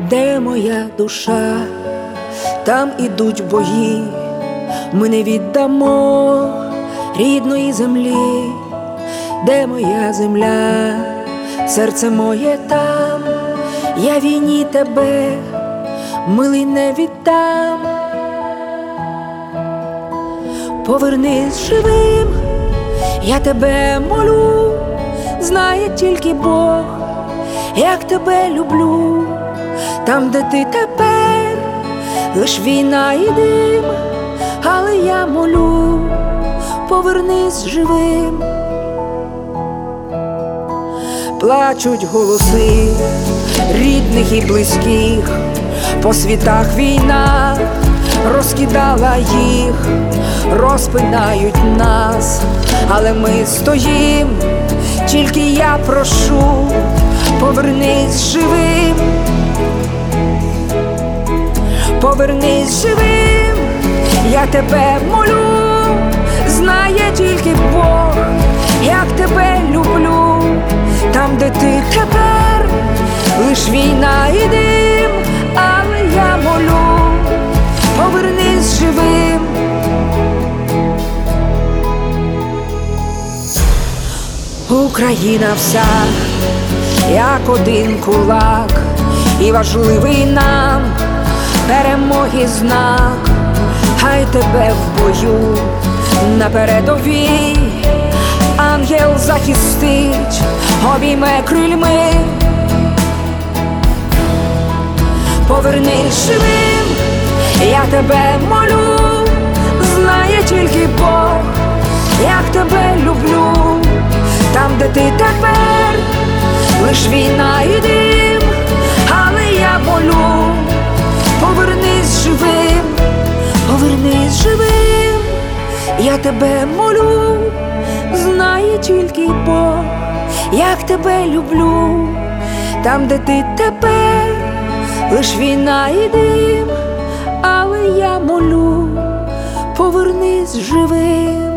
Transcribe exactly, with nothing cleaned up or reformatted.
Де моя душа, там ідуть бої, ми не віддамо рідної землі. Де моя земля, серце моє там, я війні тебе, милий, не віддам. Повернись живим, я тебе молю, знає тільки Бог, як тебе люблю. Там, де ти тепер, лиш війна і дим, але я молю, повернись живим. Плачуть голоси рідних і близьких, по світах війна розкидала їх, розпинають нас, але ми стоїм, тільки я прошу, повернись живим. Повернись живим, я тебе молю, знає тільки Бог, як тебе люблю. Там, де ти тепер, лиш війна і дим, але я молю, повернись живим. Україна вся, як один кулак, і важливий нам перемоги знак. Хай тебе в бою на передовій ангел захистить, обійме крильми. Повернись живим, я тебе молю, знає тільки Бог, як тебе люблю. Там, де ти тепер, лиш війна і дим, але я молю, повернись живим, повернись живим, я тебе молю, знає тільки Бог, як тебе люблю. Там, де ти тепер, лиш війна і дим, але я молю, повернись живим.